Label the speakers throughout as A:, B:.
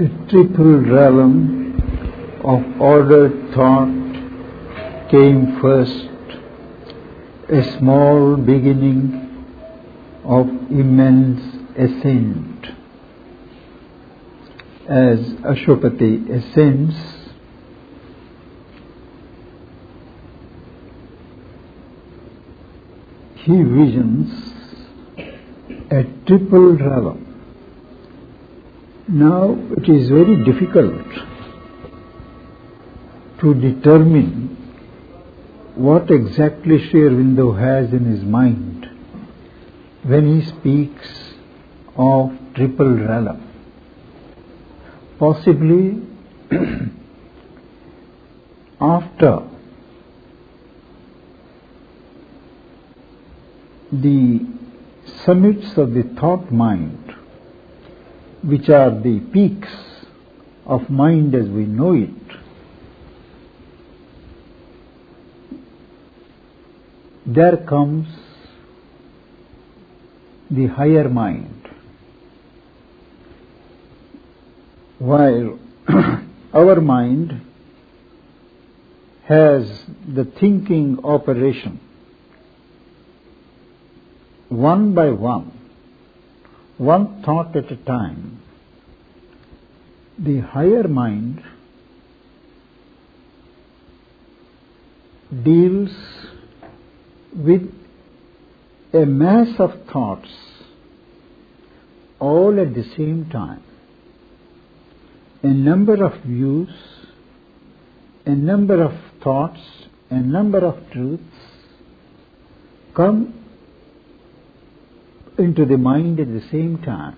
A: A triple realm of ordered thought came first, a small beginning of immense ascent. As Ashwapati ascends, he visions a triple realm. Now it is very difficult to determine what exactly Sri Aurobindo has in his mind when he speaks of triple realm. Possibly after the summits of the thought mind, which are the peaks of mind as we know it, there comes the higher mind, while our mind has the thinking operation. One by one thought at a time, the higher mind deals with a mass of thoughts all at the same time. A number of views, a number of thoughts, a number of truths come into the mind at the same time.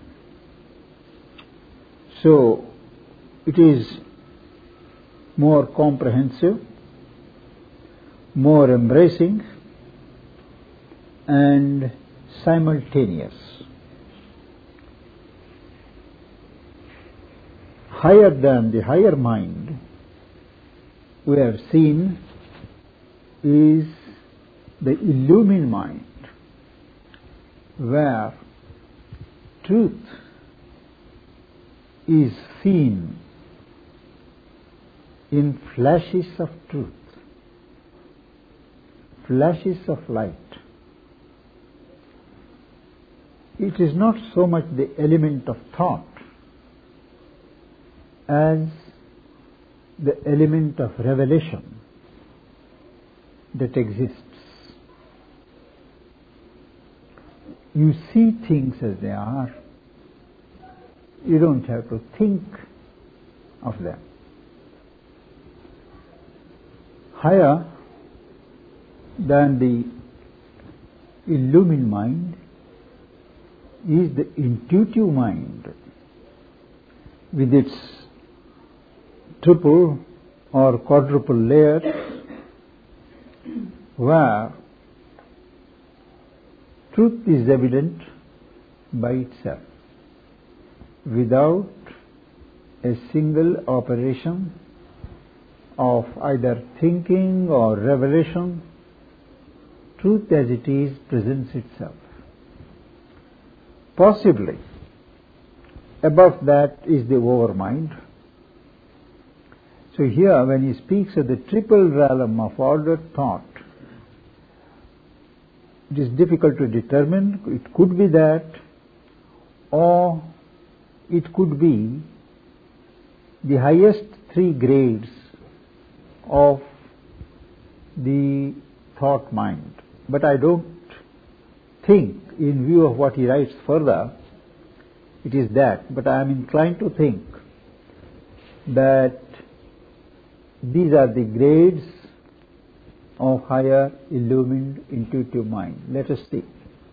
A: So it is more comprehensive, more embracing, and simultaneous. Higher than the higher mind, we have seen, is the illumined mind, where truth is seen in flashes of truth, flashes of light. It is not so much the element of thought as the element of revelation that exists. You see things as they are. You don't have to think of them. Higher than the illumined mind is the intuitive mind with its triple or quadruple layers, where truth is evident by itself, without a single operation of either thinking or revelation. Truth as it is presents itself. Possibly above that is the overmind. So here, when he speaks of the triple realm of ordered thought, it is difficult to determine. It could be that, or it could be the highest three grades of the thought mind. But I don't think, in view of what he writes further, it is that. But I am inclined to think that these are the grades of higher illumined intuitive mind. Let us see.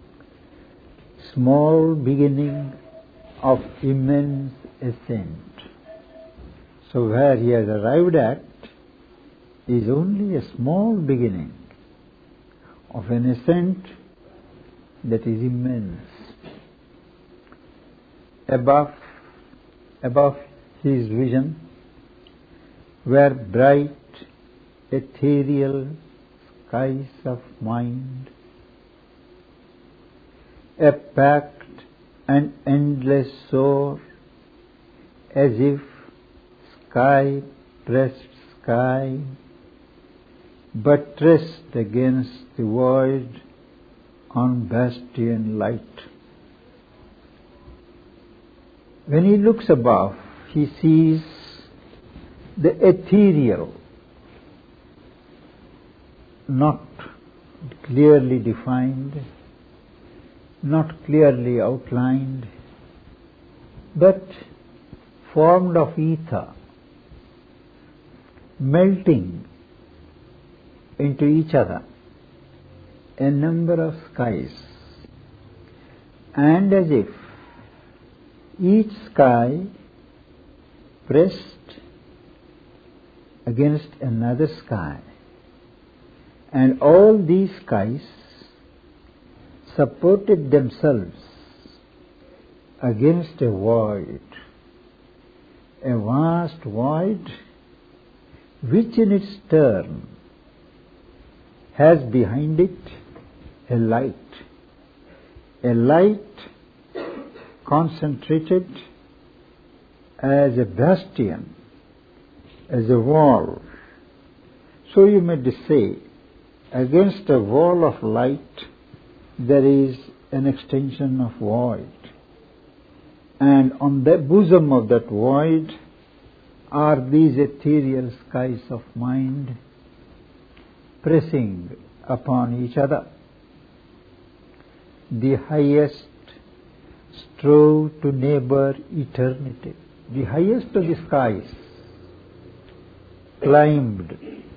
A: Small beginning of immense ascent. So where he has arrived at is only a small beginning of an ascent that is immense. Above his vision were bright ethereal skies of mind, a packed and endless shore as if sky pressed sky, buttressed against the void on bastion light. When he looks above, he sees the ethereal, not clearly defined, not clearly outlined, but formed of ether, melting into each other, a number of skies, and as if each sky pressed against another sky, and all these skies supported themselves against a void, a vast void which in its turn has behind it a light concentrated as a bastion, as a wall. So you may say, against a wall of light there is an extension of void, and on the bosom of that void are these ethereal skies of mind pressing upon each other. The highest strove to neighbor eternity. The highest of the skies climbed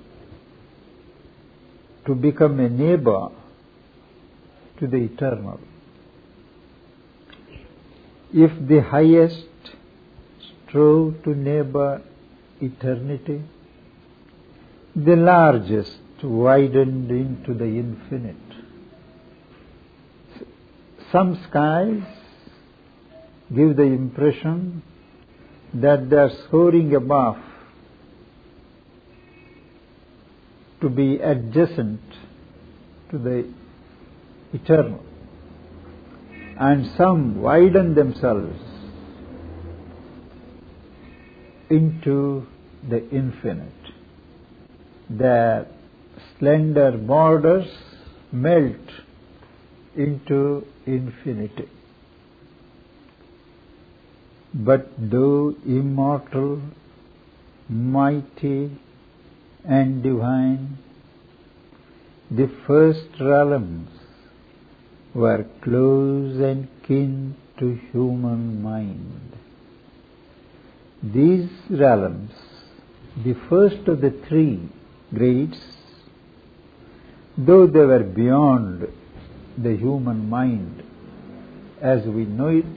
A: to become a neighbor to the eternal. If the highest strove to neighbor eternity, the largest widened into the infinite. Some skies give the impression that they are soaring above to be adjacent to the eternal, and some widen themselves into the infinite. Their slender borders melt into infinity. But though immortal, mighty and divine, the first realms were close and kin to human mind. These realms, the first of the three grades, though they were beyond the human mind as we know it,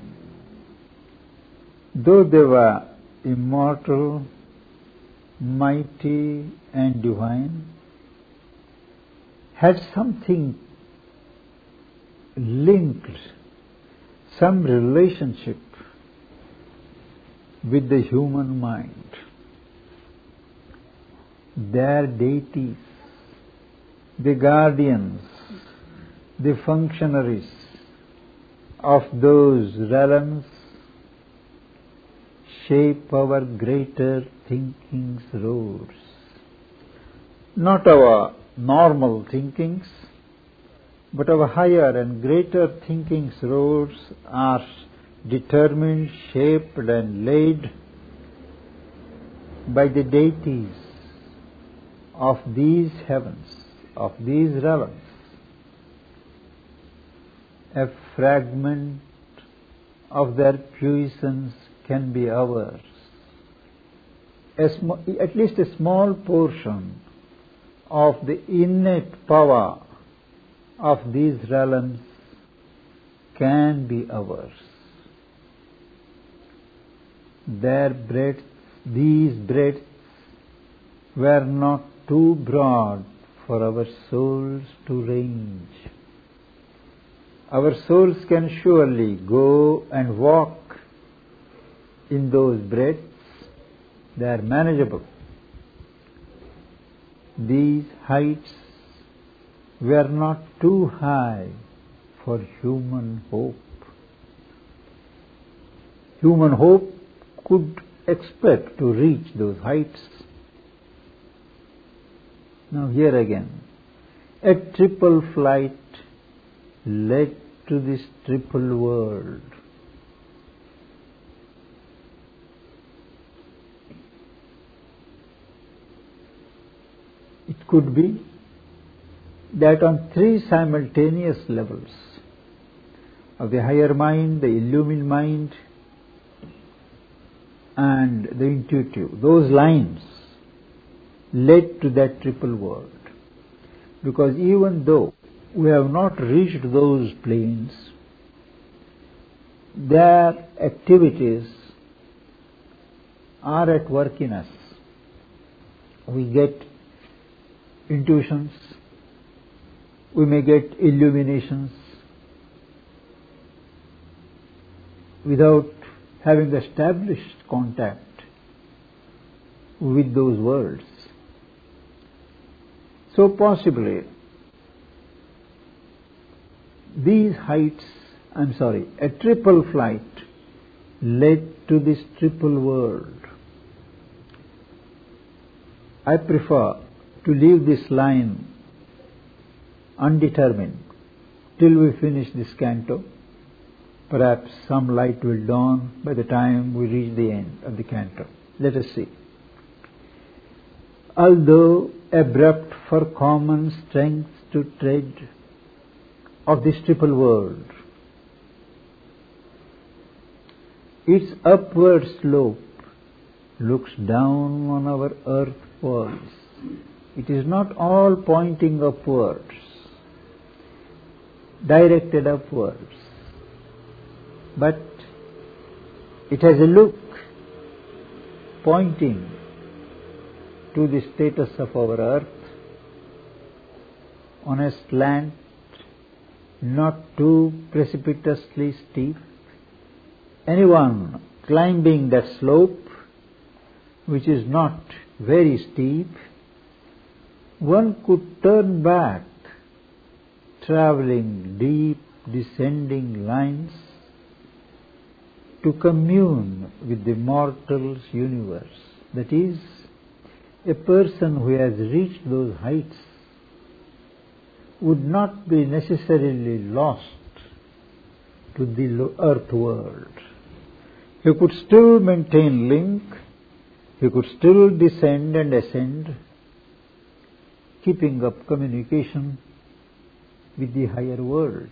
A: though they were immortal, mighty and divine, had something linked, some relationship with the human mind. Their deities, the guardians, the functionaries of those realms shape our greater thinking's roads. Not our normal thinkings, but our higher and greater thinking's roads are determined, shaped and laid by the deities of these heavens, of these realms. A fragment of their puissance can be ours. At least a small portion of the innate power of these realms can be ours. Their breadths, these breadths, were not too broad for our souls to range. Our souls can surely go and walk in those breadths. They are manageable. These heights were not too high for human hope. Human hope could expect to reach those heights. Now here again, a triple flight led to this triple world. It could be that on three simultaneous levels of the higher mind, the illumined mind, and the intuitive, those lines led to that triple world. Because even though we have not reached those planes, their activities are at work in us. We get intuitions, we may get illuminations without having established contact with those worlds. So possibly these heights, a triple flight led to this triple world. I prefer to leave this line undetermined till we finish this canto. Perhaps some light will dawn by the time we reach the end of the canto. Let us see. Although abrupt for common strength to tread of this triple world, its upward slope looks down on our earth walls. It is not all pointing upwards, directed upwards, but it has a look pointing to the status of our earth on a slant, not too precipitously steep. Anyone climbing that slope, which is not very steep, one could turn back, traveling deep descending lines to commune with the mortal's universe. That is, a person who has reached those heights would not be necessarily lost to the earth world. He could still maintain link, he could still descend and ascend, keeping up communication with the higher worlds.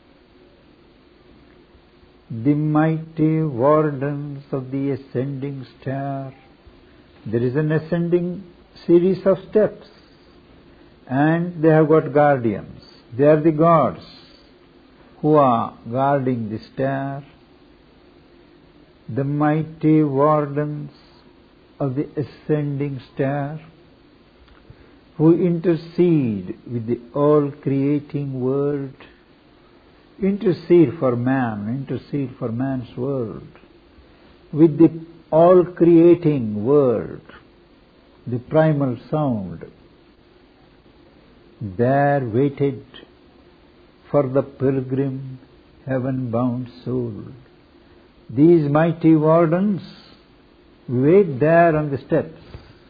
A: The mighty wardens of the ascending stair. There is an ascending series of steps, and they have got guardians. They are the gods who are guarding the stair. The mighty wardens of the ascending stair, who intercede with the all-creating world, intercede for man, intercede for man's world, with the all-creating world, the primal sound. There waited for the pilgrim heaven-bound soul. These mighty wardens wait there on the steps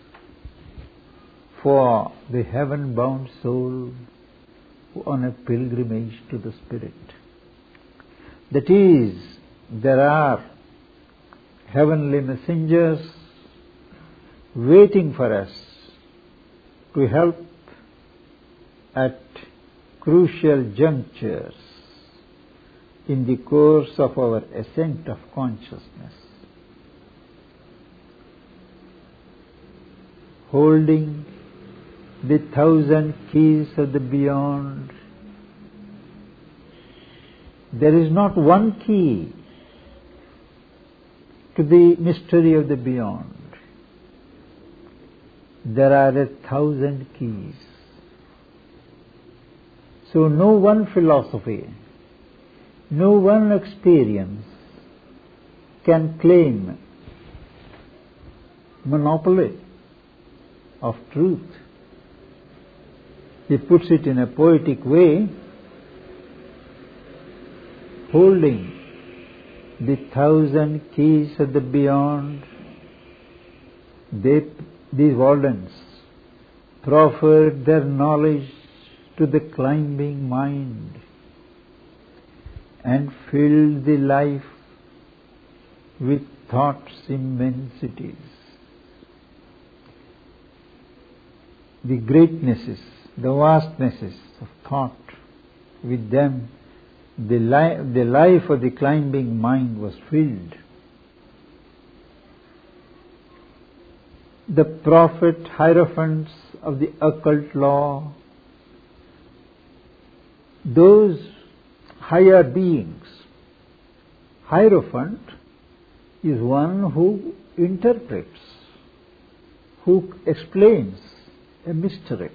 A: for the heaven-bound soul on a pilgrimage to the Spirit. That is, there are heavenly messengers waiting for us to help at crucial junctures in the course of our ascent of consciousness. Holding the 1,000 keys of the beyond, there is not one key to the mystery of the beyond. There are 1,000 keys. So no one philosophy, no one experience can claim monopoly of truth. He puts it in a poetic way, holding the 1,000 keys of the beyond, these wardens proffered their knowledge to the climbing mind and filled the life with thought's immensities. The greatnesses, the vastnesses of thought, with them the life of the climbing mind was filled. The prophet hierophants of the occult law, those higher beings. Hierophant is one who interprets, who explains a mystery.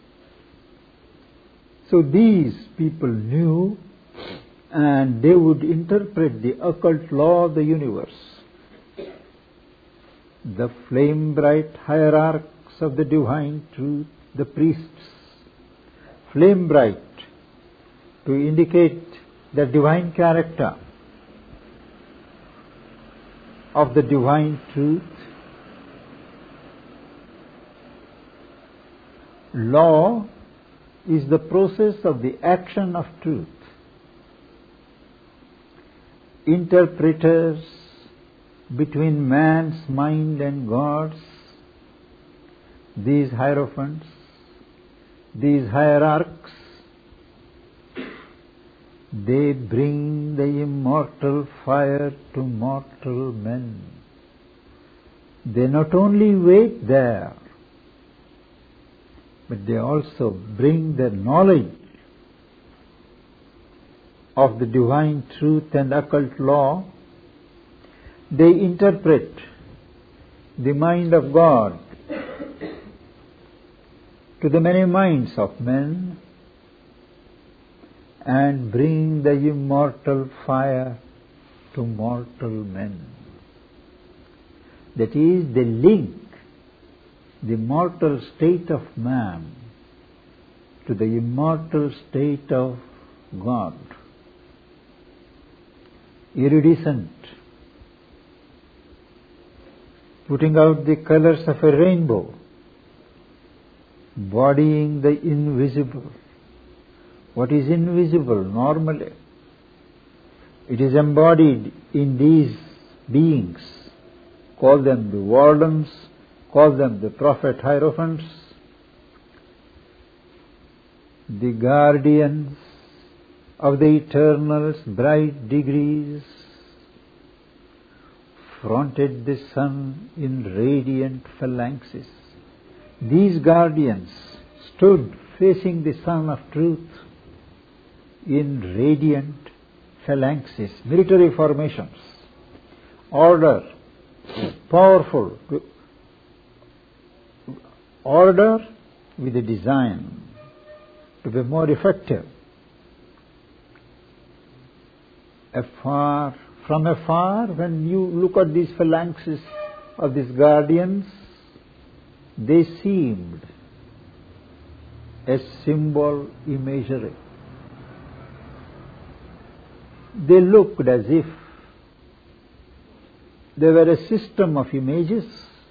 A: So these people knew, and they would interpret the occult law of the universe. The flame-bright hierarchs of the divine truth, the priests, flame-bright to indicate the divine character of the divine truth. Law is the process of the action of truth. Interpreters between man's mind and God's, these hierophants, these hierarchs, they bring the immortal fire to mortal men. They not only wait there, but they also bring their knowledge of the divine truth and occult law. They interpret the mind of God to the many minds of men and bring the immortal fire to mortal men. That is, they link the mortal state of man to the immortal state of God. Iridescent, putting out the colors of a rainbow, bodying the invisible. What is invisible normally? It is embodied in these beings. Call them the wardens, call them the prophet hierophants, the guardians of the eternal's bright degrees, fronted the sun in radiant phalanxes. These guardians stood facing the sun of truth in radiant phalanxes, military formations, order, powerful, order with a design to be more effective. From afar, when you look at these phalanxes of these guardians, they seemed a symbol imagery. They looked as if they were a system of images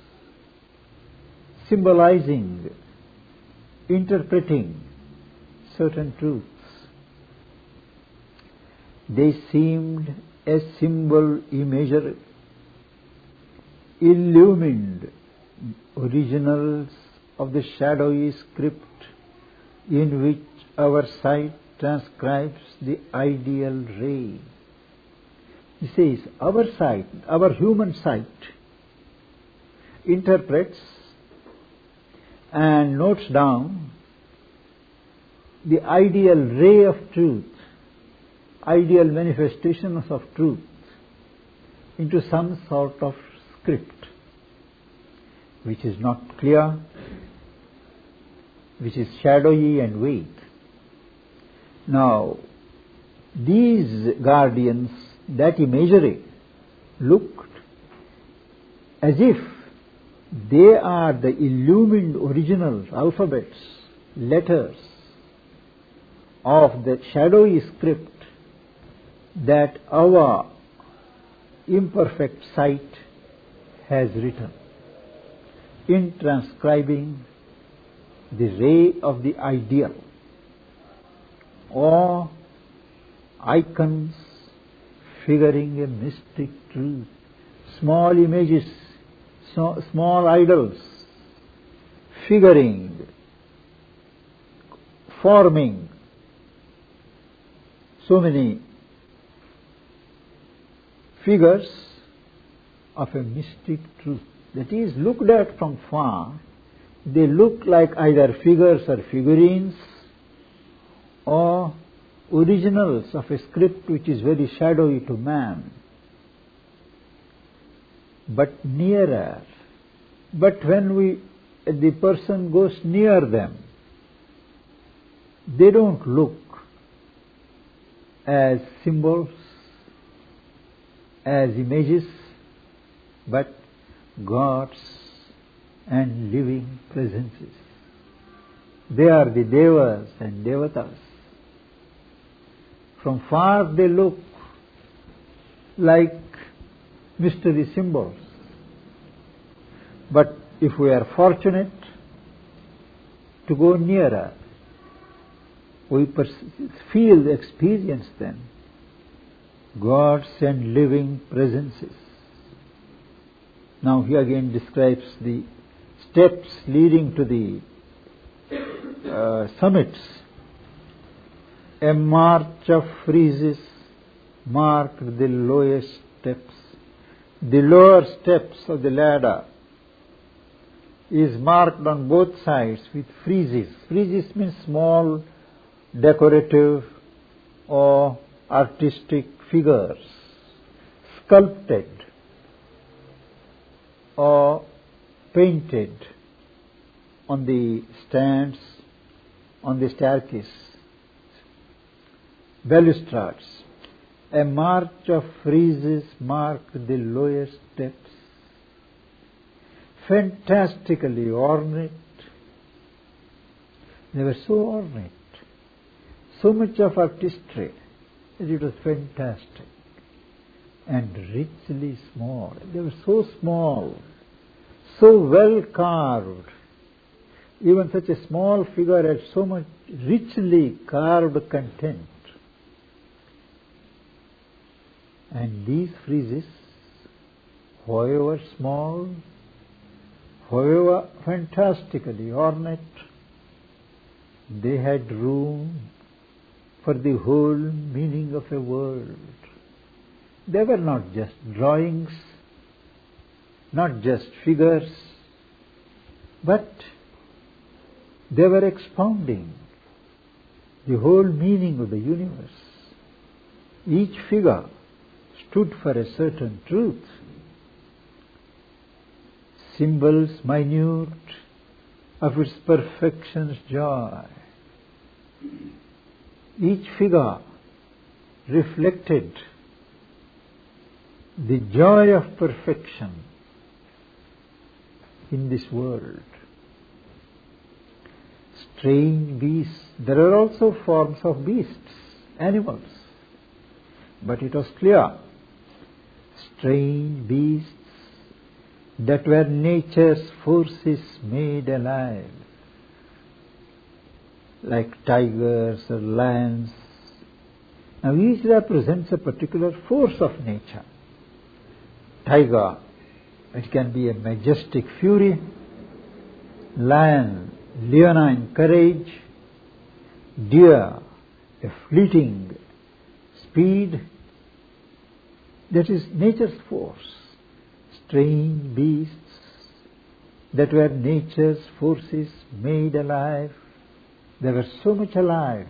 A: symbolizing, interpreting certain truths. They seemed a symbol imagery, illumined originals of the shadowy script in which our sight transcribes the ideal ray. He says, our sight, our human sight, interprets and notes down the ideal ray of truth, ideal manifestations of truth into some sort of script which is not clear, which is shadowy and vague. Now, these guardians, that imagery, looked as if they are the illumined original alphabets, letters of the shadowy script that our imperfect sight has written in transcribing the ray of the ideal, or icons figuring a mystic truth, small images, small idols figuring, forming so many figures of a mystic truth. That is, looked at from far, they look like either figures or figurines or originals of a script which is very shadowy to man. But nearer, but when the person goes near them, they don't look as symbols, as images, but gods and living presences. They are the devas and devatas. From far they look like mystery symbols. But if we are fortunate to go nearer, we feel, experience them, gods and living presences. Now he again describes the steps leading to the summits. A march of friezes marked the lowest steps. The lower steps of the ladder is marked on both sides with friezes. Friezes means small decorative or artistic figures, sculpted or painted on the stands, on the staircase, balustrades. A march of friezes marked the lowest steps, fantastically ornate. They were so ornate, so much of artistry, that it was fantastic and richly small. They were so small, so well carved. Even such a small figure had so much richly carved content. And these friezes, however small, however fantastically ornate, they had room for the whole meaning of a world. They were not just drawings, not just figures, but they were expounding the whole meaning of the universe. Each figure stood for a certain truth. Symbols minute of its perfection's joy. Each figure reflected the joy of perfection in this world. Strange beasts. There are also forms of beasts, animals. But it was clear, strange beasts that were nature's forces made alive, like tigers or lions. Now each represents a particular force of nature. Tiger, it can be a majestic fury. Lion, leonine courage. Deer, a fleeting speed. That is nature's force. Strange beasts that were nature's forces made alive. They were so much alive.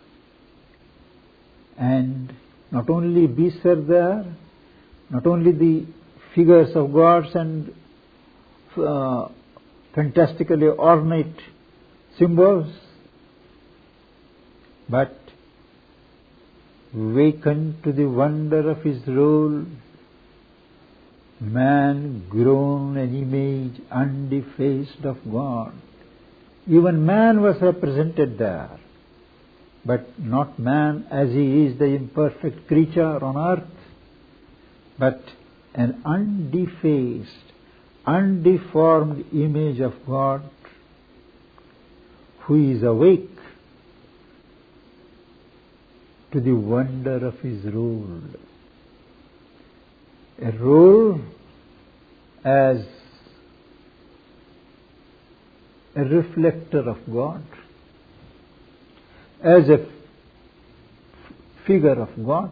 A: And not only beasts were there, not only the figures of gods and fantastically ornate symbols, but wakened to the wonder of his role, man grown an image undefaced of God. Even man was represented there, but not man as he is, the imperfect creature on earth, but an undefaced, undeformed image of God who is awake to the wonder of his role. A role as a reflector of God, as a figure of God.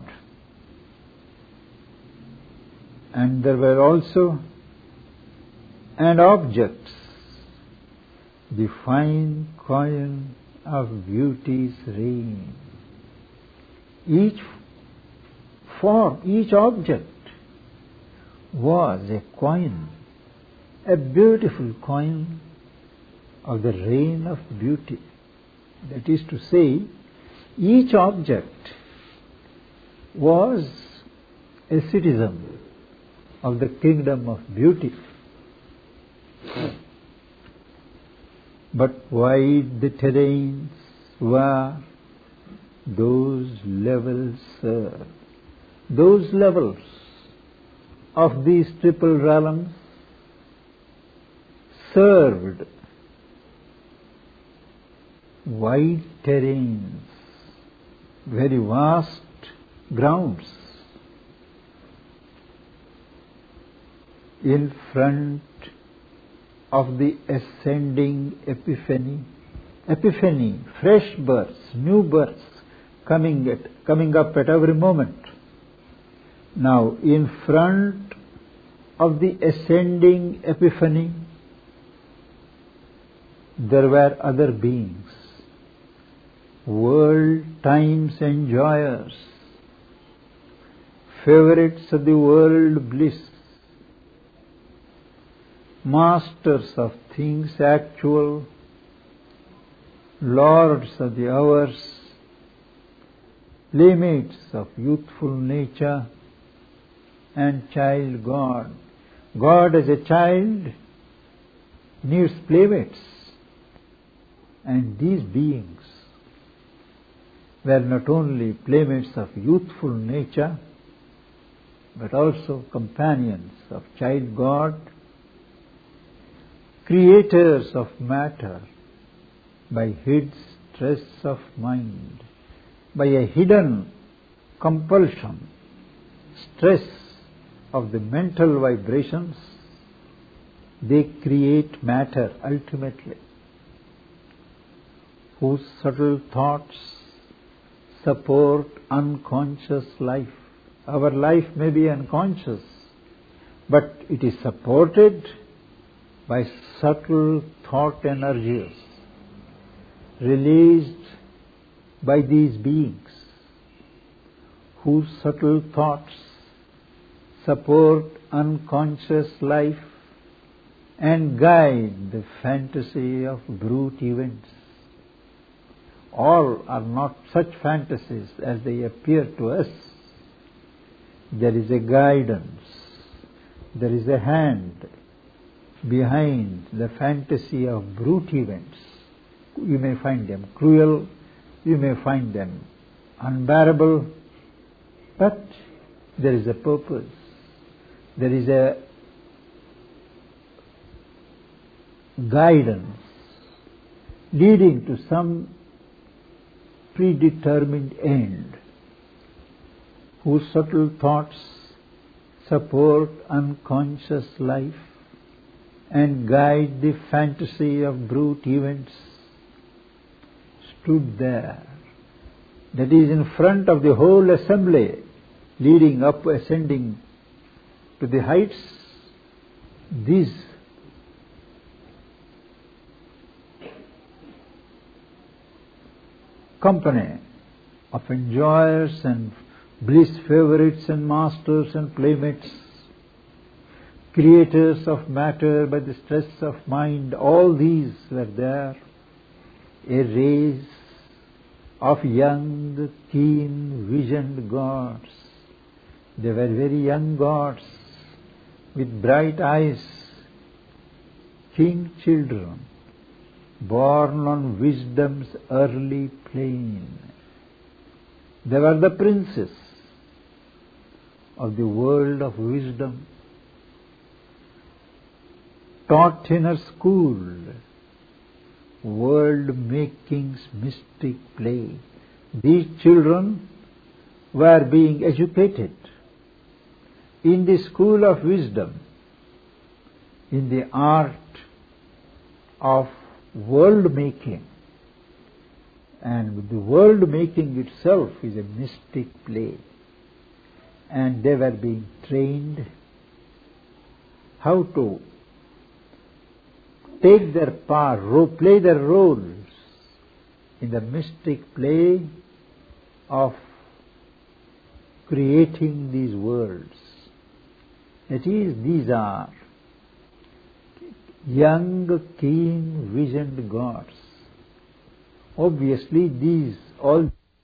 A: And there were also objects, the fine coin of beauty's reign. Each form, each object was a coin, a beautiful coin of the reign of beauty. That is to say, each object was a citizen of the kingdom of beauty. But wide the terrains were, those levels serve. Those levels of these triple realms served wide terrains, very vast grounds. In front of the ascending epiphany, fresh births, new births coming up at every moment. Now, in front of the ascending epiphany, there were other beings, world times enjoyers, favorites of the world bliss, masters of things actual, lords of the hours, playmates of youthful nature, and child God. God as a child needs playmates, and these beings were not only playmates of youthful nature, but also companions of child God, creators of matter by hid stress of mind, by a hidden compulsion, stress of the mental vibrations. They create matter ultimately, whose subtle thoughts support unconscious life. Our life may be unconscious, but it is supported by subtle thought energies released by these beings, whose subtle thoughts support unconscious life and guide the fantasy of brute events. All are not such fantasies as they appear to us. There is a guidance, there is a hand behind the fantasy of brute events. You may find them cruel, you may find them unbearable, but there is a purpose. There is a guidance leading to some predetermined end, whose subtle thoughts support unconscious life and guide the fantasy of brute events, stood there. That is, in front of the whole assembly, leading up, ascending to the heights. These company of enjoyers and bliss favorites and masters and playmates, creators of matter by the stress of mind, all these were there. A race of young, keen-visioned gods. They were very young gods with bright eyes, king children, born on wisdom's early plain. They were the princes of the world of wisdom, taught in her school, world-making's mystic play. These children were being educated in the school of wisdom, in the art of world-making. And the world-making itself is a mystic play. And they were being trained how to take their part, play their roles in the mystic play of creating these worlds. That is, these are young, keen, visioned gods. Obviously, all